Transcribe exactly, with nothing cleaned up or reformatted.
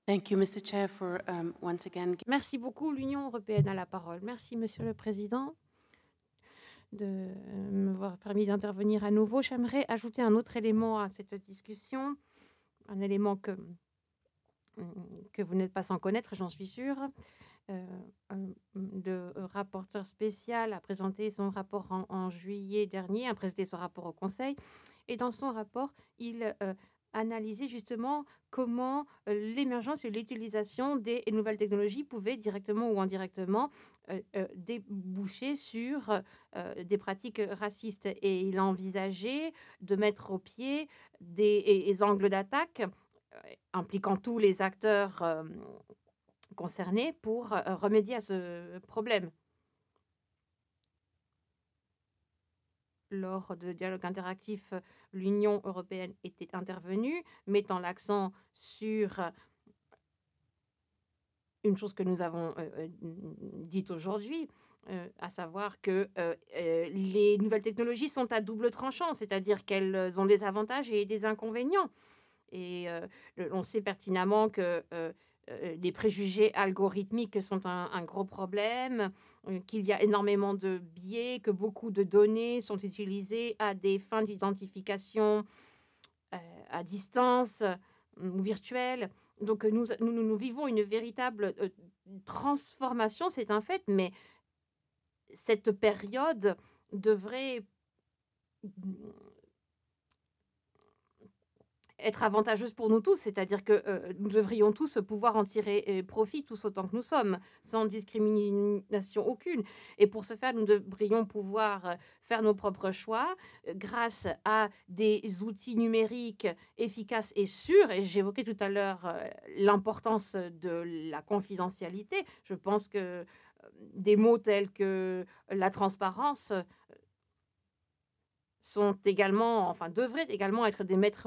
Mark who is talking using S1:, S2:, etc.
S1: Thank you, Mister Chair, for um, once again.
S2: Merci beaucoup. L'Union européenne a la parole. Merci, Monsieur le Président, de m'avoir permis d'intervenir à nouveau. J'aimerais ajouter un autre élément à cette discussion, un élément que, que vous n'êtes pas sans connaître, j'en suis sûre. Euh, euh, le rapporteur spécial a présenté son rapport en, en juillet dernier, a présenté son rapport au Conseil, et dans son rapport, il euh, analysait justement comment euh, l'émergence et l'utilisation des nouvelles technologies pouvaient directement ou indirectement euh, euh, déboucher sur euh, des pratiques racistes. Et il a envisagé de mettre au pied des, des angles d'attaque euh, impliquant tous les acteurs euh, concernés pour euh, remédier à ce problème. Lors de dialogue interactif, l'Union européenne était intervenue, mettant l'accent sur une chose que nous avons euh, dite aujourd'hui, euh, à savoir que euh, euh, les nouvelles technologies sont à double tranchant, c'est-à-dire qu'elles ont des avantages et des inconvénients. Et euh, on sait pertinemment que euh, euh, les préjugés algorithmiques sont un, un gros problème, euh, qu'il y a énormément de biais, que beaucoup de données sont utilisées à des fins d'identification euh, à distance euh, ou virtuelle. Donc nous, nous, nous vivons une véritable euh, transformation, c'est un fait, mais cette période devrait être avantageuse pour nous tous, c'est-à-dire que euh, nous devrions tous pouvoir en tirer euh, profit, tous autant que nous sommes, sans discrimination aucune. Et pour ce faire, nous devrions pouvoir euh, faire nos propres choix euh, grâce à des outils numériques efficaces et sûrs. Et j'évoquais tout à l'heure euh, l'importance de la confidentialité. Je pense que euh, des mots tels que la transparence sont également, enfin devraient également être des maîtres